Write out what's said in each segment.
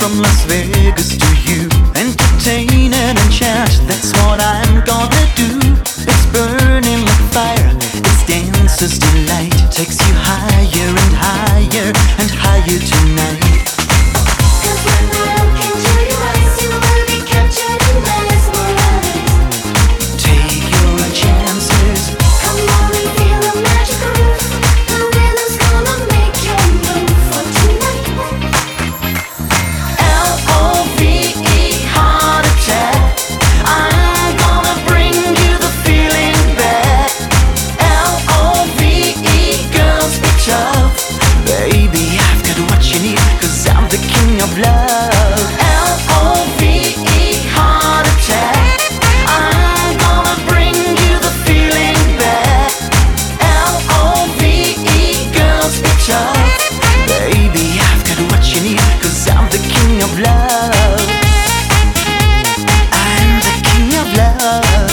from Las Vegas to you. Entertain and enchant, that's what I'm gonna do. It's burning like fire, it's dancer's delight. Takes you higher and higher and higher tonight. Cause when I look into your eyes, you will be captured and mesmerized. Take your chances. Come on and feel the magic groove. The rhythm's gonna make you move for tonight. L-O-V-E, heart attack. I'm gonna bring you the feeling back. L-O-V-E, girls be tough. Baby, I've got what you need, cause I'm the king of love. L-O-V-E, heart attack. I'm gonna bring you the feeling back. L-O-V-E, girls be tough. Baby, I've got what you need, cause I'm the king of love. I'm the king of love.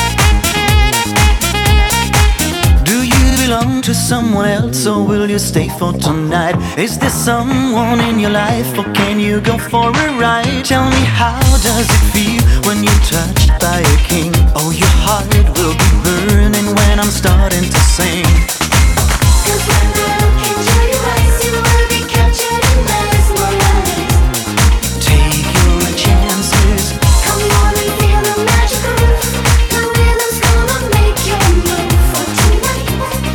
Do you belong to someone else, or will you stay for tonight? Is there someone in your life, or can you go for a ride? Tell me, how does it feel when you're touched by a king? Oh, your heart will be burning when I'm starting to sing. Cause when I look into your eyes, you will be captured and mesmerized. Take your chances. Come on and feel the magic groove. The rhythm's gonna make you move for tonight.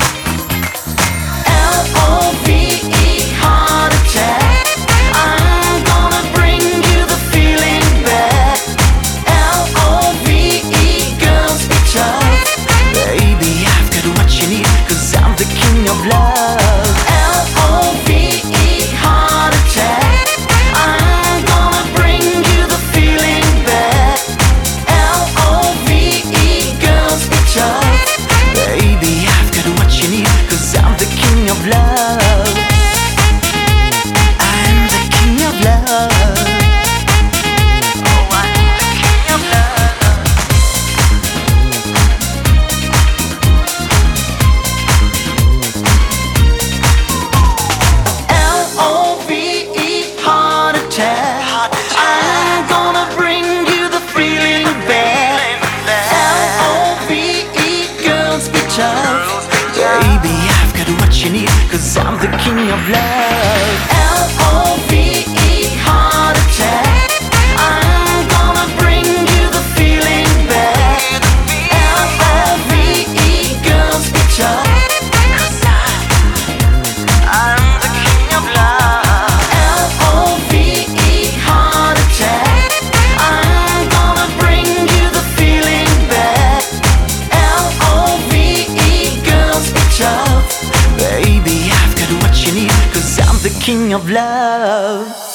L-O-V-E, heart attack. I'm gonna bring you the feeling back. L-O-V-E, girls be tough. Baby, I've got what you need, cause I'm the king of love. L-O-V-E, heart attack. I'm gonna bring you the feeling back. L-O-V-E, girls be tough. Baby, I've got what you need, cause I'm the king of love. I'm the king of love. Oh, I'm the king of love. L-O-V-E, heart attack. I'm gonna bring you the feeling back. L-O-V-E, girls be tough. Baby, I've got what you need, cause I'm the king of love. L-O-V-E, heart attack. I'm gonna bring you the feeling back. L-O-V-E, girls be tough. I'm the king of love. L-O-V-E, heart attack. I'm gonna bring you the feeling back. L-O-V-E, girls be tough. Baby, I've got what you need, cause I'm the king of love.